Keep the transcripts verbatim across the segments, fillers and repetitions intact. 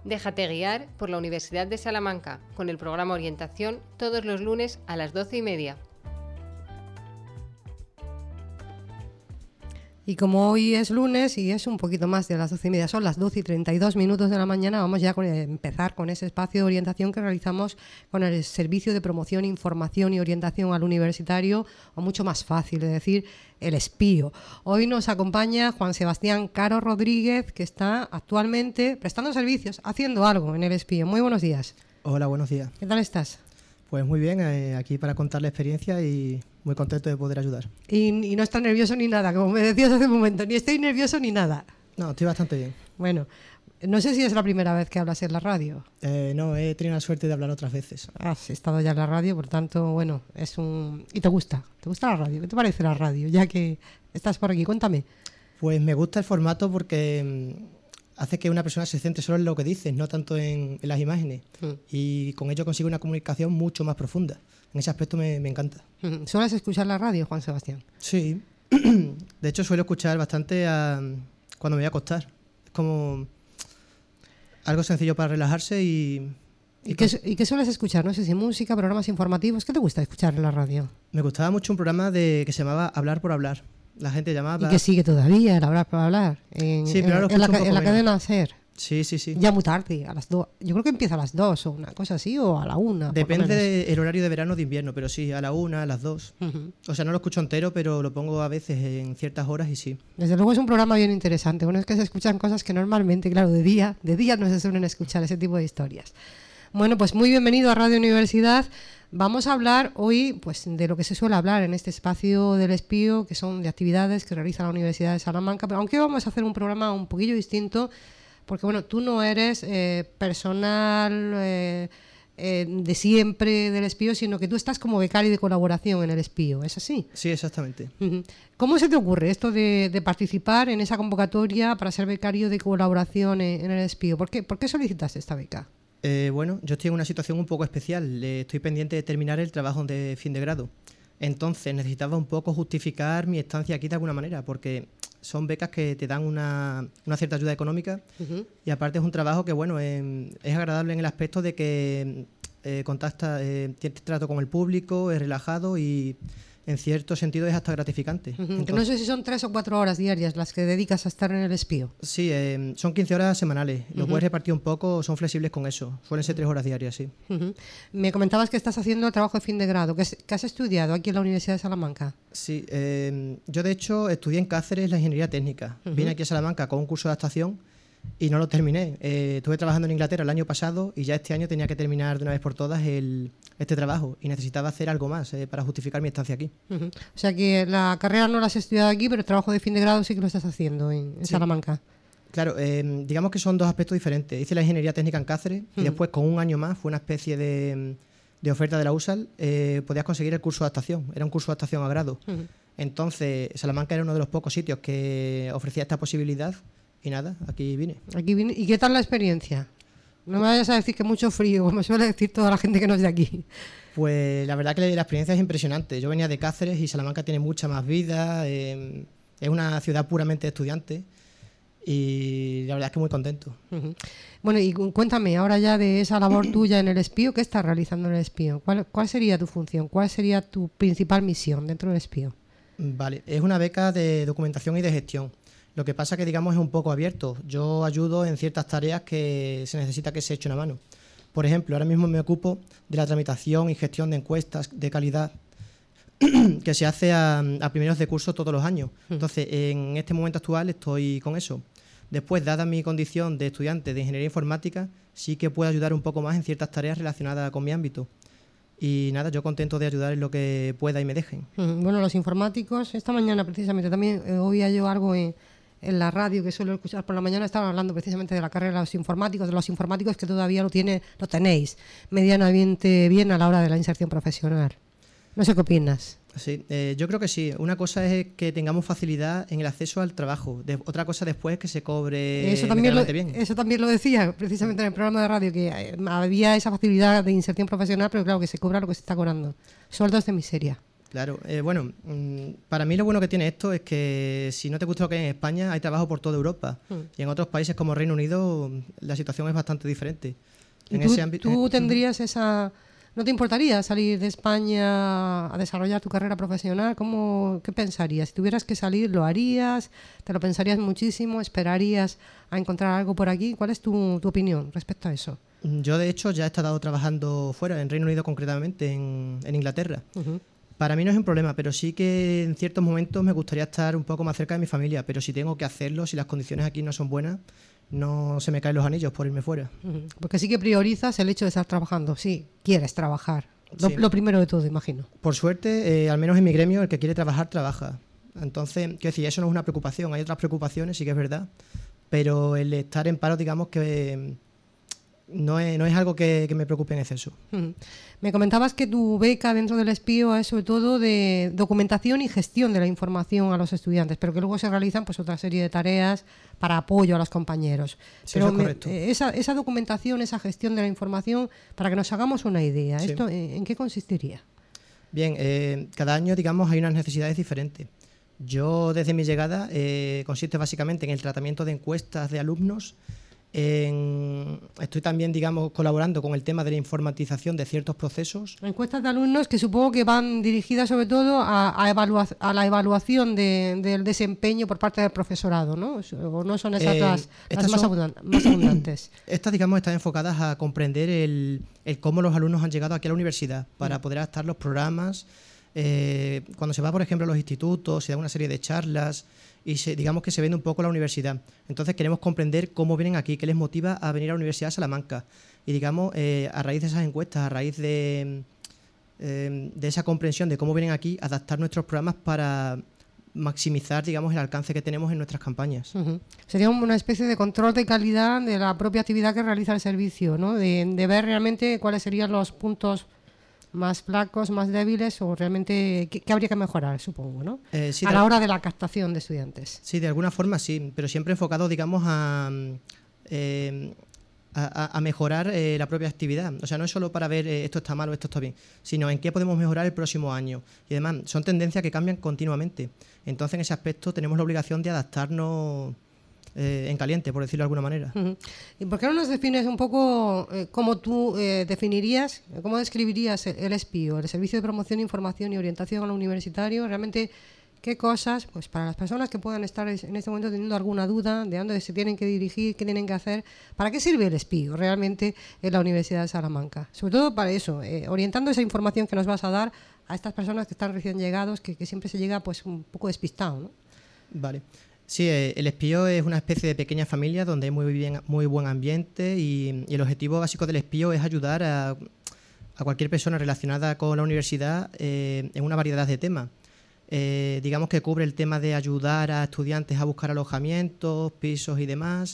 Déjate guiar por la Universidad de Salamanca con el programa Orientación todos los lunes a las doce y media. Y como hoy es lunes y es un poquito más de las doce y media, son las doce y treinta y dos minutos de la mañana, vamos ya a empezar con ese espacio de orientación que realizamos con el Servicio de Promoción, Información y Orientación al Universitario, o mucho más fácil de decir, el Espío. Hoy nos acompaña Juan Sebastián Caro Rodríguez, que está actualmente prestando servicios, haciendo algo en el Espío. Muy buenos días. Hola, buenos días. ¿Qué tal estás? Pues muy bien, eh, aquí para contar la experiencia y muy contento de poder ayudar. Y, y no estás nervioso ni nada, como me decías hace un momento, ni estoy nervioso ni nada. No, estoy bastante bien. Bueno, no sé si es la primera vez que hablas en la radio. Eh, no, he tenido la suerte de hablar otras veces. Has estado ya en la radio, por tanto, bueno, es un... ¿Y te gusta? ¿Te gusta la radio? ¿Qué te parece la radio? Ya que estás por aquí, cuéntame. Pues me gusta el formato porque hace que una persona se centre solo en lo que dices, no tanto en, en las imágenes. Mm. Y con ello consigue una comunicación mucho más profunda. En ese aspecto me, me encanta. ¿Sueles escuchar la radio, Juan Sebastián? Sí. De hecho, suelo escuchar bastante a, cuando me voy a acostar. Es como algo sencillo para relajarse y... ¿Y, ¿Y, qué, ¿Y qué sueles escuchar? No sé si música, programas informativos. ¿Qué te gusta escuchar en la radio? Me gustaba mucho un programa de que se llamaba Hablar por Hablar. La gente llamaba... Y que sigue todavía el Hablar por Hablar. En, sí, pero en, en la, en la cadena SER. Sí, sí, sí. Ya muy tarde, a las dos. Yo creo que empieza a las dos o una cosa así, o a la una. Depende del horario de verano o de invierno, pero sí, a la una, a las dos. Uh-huh. O sea, no lo escucho entero, pero lo pongo a veces en ciertas horas y sí. Desde luego es un programa bien interesante. Bueno, es que se escuchan cosas que normalmente, claro, de día, de día no se suelen escuchar ese tipo de historias. Bueno, pues muy bienvenido a Radio Universidad. Vamos a hablar hoy pues de lo que se suele hablar en este espacio del Espío, que son de actividades que realiza la Universidad de Salamanca, pero aunque vamos a hacer un programa un poquillo distinto, porque bueno, tú no eres eh, personal eh, eh, de siempre del Espío, sino que tú estás como becario de colaboración en el Espío, ¿es así? Sí, exactamente. Uh-huh. ¿Cómo se te ocurre esto de, de participar en esa convocatoria para ser becario de colaboración en, en el Espío? ¿Por qué, ¿Por qué solicitaste esta beca? Eh, bueno, yo estoy en una situación un poco especial. Eh, estoy pendiente de terminar el trabajo de fin de grado. Entonces necesitaba un poco justificar mi estancia aquí de alguna manera, porque son becas que te dan una, una cierta ayuda económica. Uh-huh. Y aparte es un trabajo que, bueno, eh, es agradable en el aspecto de que eh, contacta, eh, tiene trato con el público, es relajado y en cierto sentido es hasta gratificante. Uh-huh. Entonces, no sé si son tres o cuatro horas diarias las que dedicas a estar en el Espío. Sí, eh, son quince horas semanales. Lo uh-huh. puedes repartir un poco, son flexibles con eso. Suelen ser tres horas diarias, sí. Uh-huh. Me comentabas que estás haciendo el trabajo de fin de grado. ¿Qué, qué has estudiado aquí en la Universidad de Salamanca? Sí, eh, yo de hecho estudié en Cáceres la ingeniería técnica. Uh-huh. Vine aquí a Salamanca con un curso de adaptación y no lo terminé. Eh, estuve trabajando en Inglaterra el año pasado y ya este año tenía que terminar de una vez por todas el, este trabajo y necesitaba hacer algo más eh, para justificar mi estancia aquí. Uh-huh. O sea que la carrera no la has estudiado aquí, pero el trabajo de fin de grado sí que lo estás haciendo en, en sí. Salamanca. Claro, eh, digamos que son dos aspectos diferentes. Hice la ingeniería técnica en Cáceres uh-huh. y después con un año más fue una especie de, de oferta de la U S A L, eh, podías conseguir el curso de adaptación. Era un curso de adaptación a grado. Uh-huh. Entonces Salamanca era uno de los pocos sitios que ofrecía esta posibilidad. Y nada, aquí vine. Aquí vine. ¿Y qué tal la experiencia? No me vayas a decir que mucho frío, como suele decir toda la gente que no es de aquí. Pues la verdad que la experiencia es impresionante. Yo venía de Cáceres y Salamanca tiene mucha más vida. Eh, es una ciudad puramente de estudiantes y la verdad es que muy contento. Uh-huh. Bueno, y cuéntame ahora ya de esa labor tuya en el Espío. ¿Qué estás realizando en el Espío? ¿Cuál, cuál sería tu función? ¿Cuál sería tu principal misión dentro del Espío? Vale, es una beca de documentación y de gestión. Lo que pasa que, digamos, es un poco abierto. Yo ayudo en ciertas tareas que se necesita que se echen a mano. Por ejemplo, ahora mismo me ocupo de la tramitación y gestión de encuestas de calidad que se hace a, a primeros de curso todos los años. Entonces, en este momento actual estoy con eso. Después, dada mi condición de estudiante de ingeniería informática, sí que puedo ayudar un poco más en ciertas tareas relacionadas con mi ámbito. Y nada, yo contento de ayudar en lo que pueda y me dejen. Bueno, los informáticos, esta mañana precisamente también eh, oía yo algo en... en la radio que suelo escuchar por la mañana, estaban hablando precisamente de la carrera de los informáticos, de los informáticos que todavía lo tiene, lo tenéis medianamente bien a la hora de la inserción profesional. No sé qué opinas. Sí, eh, yo creo que sí. Una cosa es que tengamos facilidad en el acceso al trabajo. De, otra cosa después es que se cobre eso también lo, bien. Eso también lo decía precisamente en el programa de radio, que había esa facilidad de inserción profesional, pero claro que se cobra lo que se está cobrando. Sueldos de miseria. Claro, eh, bueno, mmm, para mí lo bueno que tiene esto es que si no te gusta lo que hay en España, hay trabajo por toda Europa. Mm. Y en otros países como Reino Unido la situación es bastante diferente. ¿Y en tú, ese ámbito, tú eh, tendrías esa... ¿No te importaría salir de España a desarrollar tu carrera profesional? ¿Cómo, ¿Qué pensarías? Si tuvieras que salir, ¿lo harías? ¿Te lo pensarías muchísimo? ¿Esperarías a encontrar algo por aquí? ¿Cuál es tu, tu opinión respecto a eso? Yo, de hecho, ya he estado trabajando fuera, en Reino Unido concretamente, en, en Inglaterra. Uh-huh. Para mí no es un problema, pero sí que en ciertos momentos me gustaría estar un poco más cerca de mi familia, pero si tengo que hacerlo, si las condiciones aquí no son buenas, no se me caen los anillos por irme fuera. Uh-huh. Porque sí que priorizas el hecho de estar trabajando, sí, quieres trabajar, lo, sí. lo primero de todo, imagino. Por suerte, eh, al menos en mi gremio, el que quiere trabajar, trabaja. Entonces, quiero decir, eso no es una preocupación, hay otras preocupaciones, sí que es verdad, pero el estar en paro, digamos que... Eh, No es, no es algo que, que me preocupe en exceso. Uh-huh. Me comentabas que tu beca dentro del Espío es sobre todo de documentación y gestión de la información a los estudiantes, pero que luego se realizan pues otra serie de tareas para apoyo a los compañeros. Sí, pero eso es me, correcto. eh, esa, esa documentación, esa gestión de la información, para que nos hagamos una idea, Sí. ¿esto eh, en qué consistiría? Bien, eh, cada año, digamos, hay unas necesidades diferentes. Yo, desde mi llegada, eh, consiste básicamente en el tratamiento de encuestas de alumnos. En, estoy también, digamos, colaborando con el tema de la informatización de ciertos procesos. Encuestas de alumnos que supongo que van dirigidas sobre todo a, a, evalua, a la evaluación de, del desempeño por parte del profesorado, ¿no? ¿O no son esas eh, las, las más, son, abundan, más abundantes? Estas, digamos, están enfocadas a comprender el, el cómo los alumnos han llegado aquí a la universidad para poder adaptar los programas. Eh, cuando se va, por ejemplo, a los institutos, se da una serie de charlas y se, digamos que se vende un poco la universidad. Entonces queremos comprender cómo vienen aquí, qué les motiva a venir a la Universidad de Salamanca. Y digamos, eh, a raíz de esas encuestas, a raíz de, eh, de esa comprensión de cómo vienen aquí, adaptar nuestros programas para maximizar, digamos, el alcance que tenemos en nuestras campañas. Uh-huh. Sería una especie de control de calidad de la propia actividad que realiza el servicio, ¿no? De, de ver realmente cuáles serían los puntos más flacos, más débiles, o realmente qué, qué habría que mejorar, supongo, ¿no? Eh, sí, a la hora de la captación de estudiantes. Sí, de alguna forma sí, pero siempre enfocado, digamos, a, eh, a, a mejorar eh, la propia actividad. O sea, no es solo para ver eh, esto está mal o esto está bien, sino en qué podemos mejorar el próximo año. Y además, son tendencias que cambian continuamente. Entonces, en ese aspecto tenemos la obligación de adaptarnos Eh, en caliente, por decirlo de alguna manera. Uh-huh. ¿Y por qué no nos defines un poco eh, cómo tú eh, definirías, cómo describirías el, el Espío, el Servicio de Promoción, Información y Orientación a lo Universitario? Realmente, ¿qué cosas, pues para las personas que puedan estar en este momento teniendo alguna duda de dónde se tienen que dirigir, qué tienen que hacer, para qué sirve el Espío realmente en la Universidad de Salamanca? Sobre todo para eso, eh, orientando esa información que nos vas a dar a estas personas que están recién llegados, que, que siempre se llega pues un poco despistado, ¿no? Vale. Sí, el Espío es una especie de pequeña familia donde hay muy, bien, muy buen ambiente y, y el objetivo básico del Espío es ayudar a, a cualquier persona relacionada con la universidad eh, en una variedad de temas. Eh, digamos que cubre el tema de ayudar a estudiantes a buscar alojamientos, pisos y demás.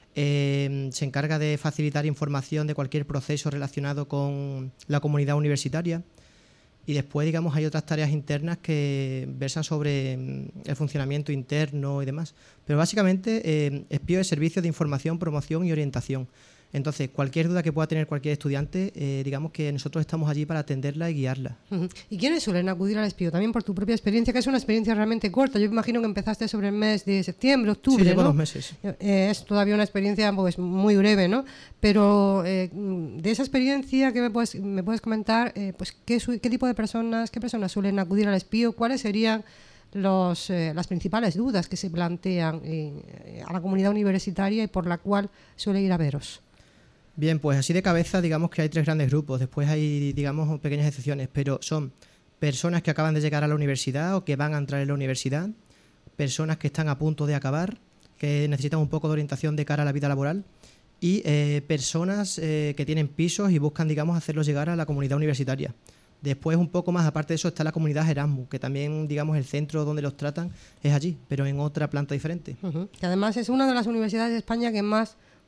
Eh, se encarga de facilitar información de cualquier proceso relacionado con la comunidad universitaria. Y después, digamos, hay otras tareas internas que versan sobre el funcionamiento interno y demás. Pero básicamente, eh, Espío es servicio de información, promoción y orientación. Entonces, cualquier duda que pueda tener cualquier estudiante, eh, digamos que nosotros estamos allí para atenderla y guiarla. Uh-huh. ¿Y quiénes suelen acudir al Espío? También por tu propia experiencia, que es una experiencia realmente corta. Yo imagino que empezaste sobre el mes de septiembre, octubre, sí, llevo ¿no? dos meses. Eh, es todavía una experiencia pues muy breve, ¿no? Pero eh, de esa experiencia, ¿qué me puedes, me puedes comentar? Eh, pues ¿qué, ¿qué tipo de personas, qué personas suelen acudir al Espío? ¿Cuáles serían los, eh, las principales dudas que se plantean eh, a la comunidad universitaria y por la cual suele ir a veros? Bien, pues así de cabeza digamos que hay tres grandes grupos, después hay digamos pequeñas excepciones, pero son personas que acaban de llegar a la universidad o que van a entrar en la universidad, personas que están a punto de acabar, que necesitan un poco de orientación de cara a la vida laboral y eh, personas eh, que tienen pisos y buscan digamos hacerlos llegar a la comunidad universitaria. Después un poco más, aparte de eso, está la comunidad Erasmus, que también digamos el centro donde los tratan es allí, pero en otra planta diferente. Uh-huh. Que además es una de las universidades de España que más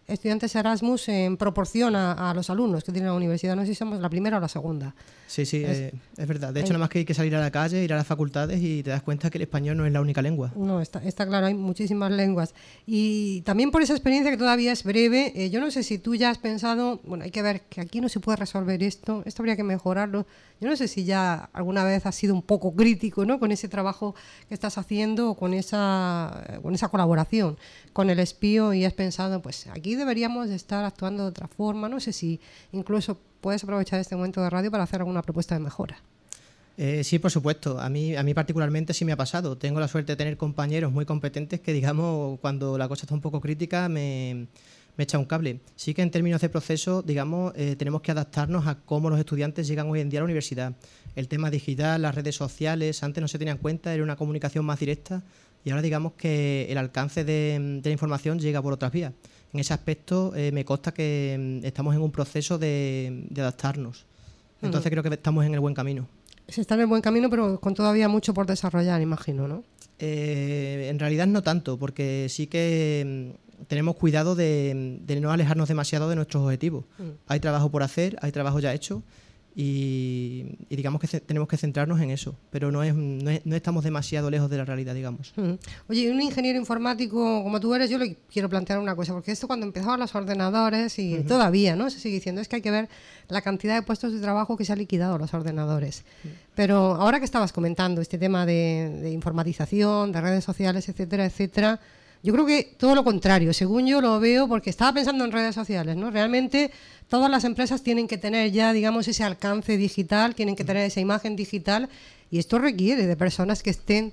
estudiantes Erasmus en proporción a, a los alumnos que tiene la universidad. No sé si somos la primera o la segunda. Sí, sí, es, eh, es verdad. De hecho, nada más que hay que salir a la calle, ir a las facultades y te das cuenta que el español no es la única lengua. No, está, está claro, hay muchísimas lenguas. Y también por esa experiencia que todavía es breve, eh, yo no sé si tú ya has pensado, bueno, hay que ver que aquí no se puede resolver esto, esto habría que mejorarlo. Yo no sé si ya alguna vez has sido un poco crítico, ¿no?, con ese trabajo que estás haciendo o con esa, con esa colaboración con el espío y has pensado, pues aquí deberíamos estar actuando de otra forma. No sé si incluso puedes aprovechar este momento de radio para hacer alguna propuesta de mejora. Eh, sí, por supuesto. A mí, a mí particularmente sí me ha pasado. Tengo la suerte de tener compañeros muy competentes que, digamos, cuando la cosa está un poco crítica, me, me echa un cable. Sí que en términos de proceso, digamos, eh, tenemos que adaptarnos a cómo los estudiantes llegan hoy en día a la universidad. El tema digital, las redes sociales, antes no se tenía en cuenta, era una comunicación más directa y ahora digamos que el alcance de, de la información llega por otras vías. En ese aspecto eh, me consta que estamos en un proceso de, de adaptarnos. Entonces uh-huh. creo que estamos en el buen camino. Se está en el buen camino, pero con todavía mucho por desarrollar, imagino, ¿no? Eh, en realidad no tanto, porque sí que tenemos cuidado de, de no alejarnos demasiado de nuestros objetivos. Uh-huh. Hay trabajo por hacer, hay trabajo ya hecho y, y digamos que ce- tenemos que centrarnos en eso, pero no, es, no, es, no estamos demasiado lejos de la realidad, digamos. Uh-huh. Oye, un ingeniero informático como tú eres, yo le quiero plantear una cosa, porque esto cuando empezaban los ordenadores y uh-huh. todavía, ¿no?, se sigue diciendo, es que hay que ver la cantidad de puestos de trabajo que se ha liquidado los ordenadores. Uh-huh. Pero ahora que estabas comentando este tema de, de informatización, de redes sociales, etcétera, etcétera, yo creo que todo lo contrario, según yo lo veo, porque estaba pensando en redes sociales, ¿no? Realmente todas las empresas tienen que tener ya, digamos, ese alcance digital, tienen que tener esa imagen digital y esto requiere de personas que estén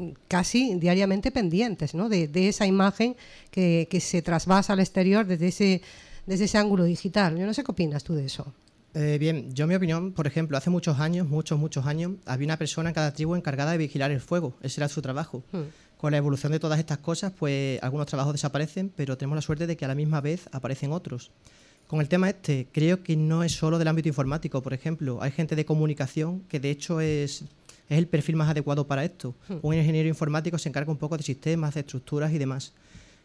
casi diariamente pendientes, ¿no?, de, de esa imagen que, que se trasvasa al exterior desde ese, desde ese ángulo digital. Yo no sé qué opinas tú de eso. Eh, bien, yo mi opinión, por ejemplo, hace muchos años, muchos, muchos años, había una persona en cada tribu encargada de vigilar el fuego. Ese era su trabajo. Hmm. Con la evolución de todas estas cosas, pues algunos trabajos desaparecen, pero tenemos la suerte de que a la misma vez aparecen otros. Con el tema este, creo que no es solo del ámbito informático, por ejemplo. Hay gente de comunicación que de hecho es, es el perfil más adecuado para esto. Hmm. Un ingeniero informático se encarga un poco de sistemas, de estructuras y demás.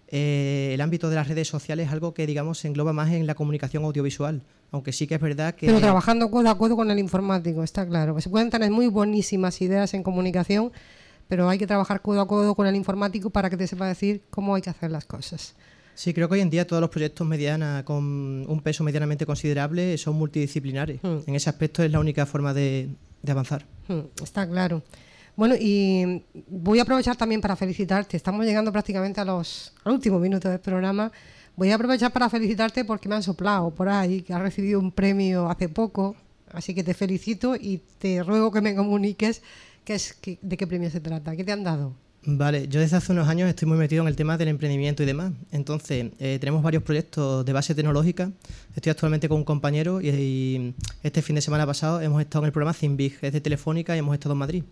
Eh, el ámbito de las redes sociales es algo que, digamos, se engloba más en la comunicación audiovisual, aunque sí que es verdad que... Pero trabajando codo a codo con el informático, está claro. Se pueden tener muy buenísimas ideas en comunicación, pero hay que trabajar codo a codo con el informático para que te sepa decir cómo hay que hacer las cosas. Sí, creo que hoy en día todos los proyectos mediana, con un peso medianamente considerable son multidisciplinares. Mm. En ese aspecto es la única forma de, de avanzar. Mm, está claro. Bueno, y voy a aprovechar también para felicitarte. Estamos llegando prácticamente a los, al último minuto del programa. Voy a aprovechar para felicitarte porque me han soplado por ahí que has recibido un premio hace poco. Así que te felicito y te ruego que me comuniques qué es, qué, de qué premio se trata. ¿Qué te han dado? Vale, yo desde hace unos años estoy muy metido en el tema del emprendimiento y demás. Entonces, eh, tenemos varios proyectos de base tecnológica. Estoy actualmente con un compañero y, y este fin de semana pasado hemos estado en el programa Zinbig, es de Telefónica y hemos estado en Madrid.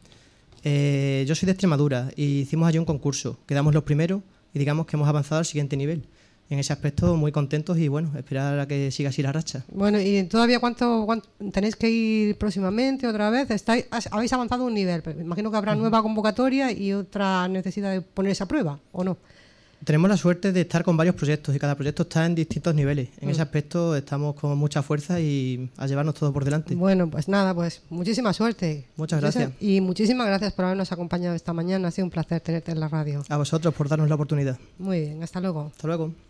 Eh, yo soy de Extremadura y hicimos allí un concurso. Quedamos los primeros y digamos que hemos avanzado al siguiente nivel. En ese aspecto muy contentos y bueno, esperar a que siga así la racha. Bueno, ¿y todavía cuánto, cuánto tenéis que ir próximamente otra vez? ¿Estáis, habéis avanzado un nivel? Pero imagino que habrá uh-huh. nueva convocatoria y otra necesidad de ponerse a prueba, ¿o no? Tenemos la suerte de estar con varios proyectos y cada proyecto está en distintos niveles. En uh-huh. ese aspecto estamos con mucha fuerza y a llevarnos todo por delante. Bueno, pues nada, pues muchísima suerte. Muchas gracias. Y muchísimas gracias por habernos acompañado esta mañana. Ha sido un placer tenerte en la radio. A vosotros por darnos la oportunidad. Muy bien, hasta luego. Hasta luego.